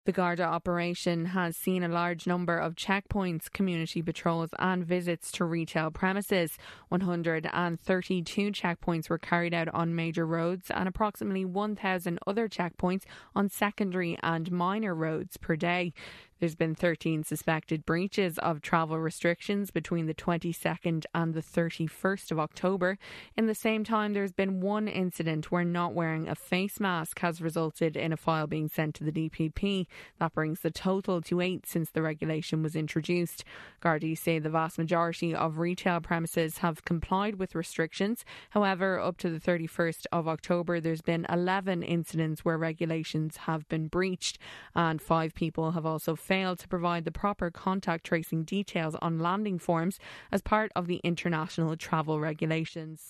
The Garda operation has seen a large number of checkpoints, community patrols and visits to retail premises. 132 checkpoints were carried out on major roads and approximately 1,000 other checkpoints on secondary and minor roads per day. There's been 13 suspected breaches of travel restrictions between the 22nd and the 31st of October. In the same time, there's been one incident where not wearing a face mask has resulted in a file being sent to the DPP. That brings the total to 8 since the regulation was introduced. Gardaí say the vast majority of retail premises have complied with restrictions. However, up to the 31st of October, there's been 11 incidents where regulations have been breached, and 5 people have also failed to provide the proper contact tracing details on landing forms as part of the international travel regulations.